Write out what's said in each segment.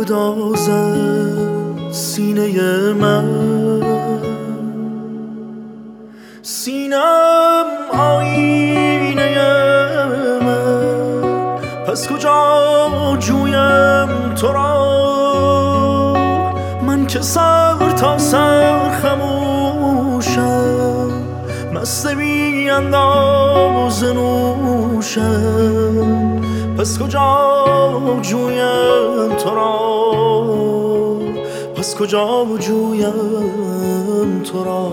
بپردازد سینه من، سینم آینه من، پس کجا جویم تو را؟ من که سر تا سر خموشم، مست بی انداز نوشم، پس کجا جویم تو را؟ پس کجا جویم تو را؟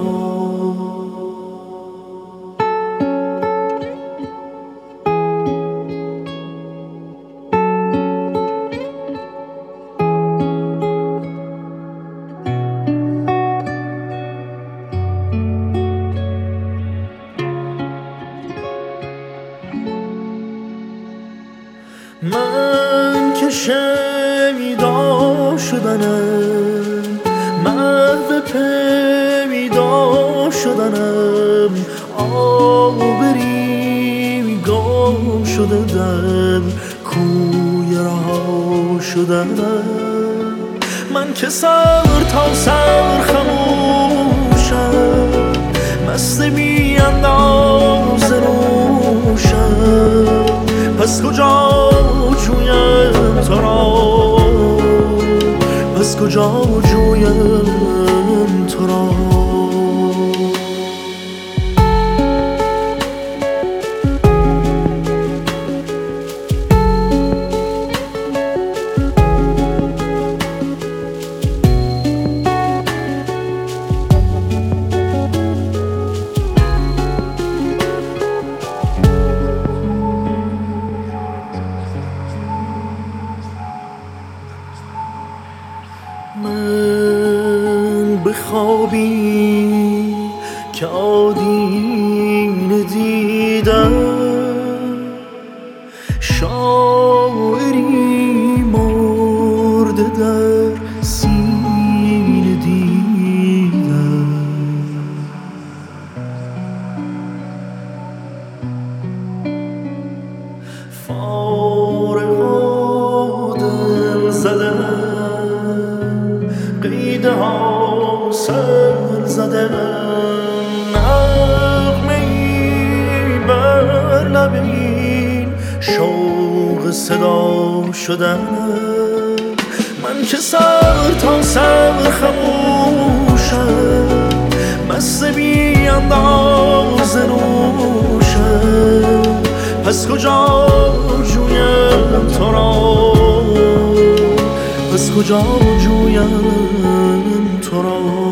من که شنیدا شدنم، محو پیدا شدنم، آبری گم شده در کوی رها شدنم. من که سر تا سر خموشم، مست بی انداز نوشم، پس کجا جویم تو را؟ پس کجا جویم تو را؟ من بخوابی که آدینه دیدم، شاعری مرده در سینه دیدم. فارغ دل زدم، قیده ها سر زدم، نغمه‌ای بر لبین شوق صدا شدن. من که سر تا سر خموشم، مست بی انداز نوشم، پس کجا جویم تو را؟ پس کجا جویم تو را؟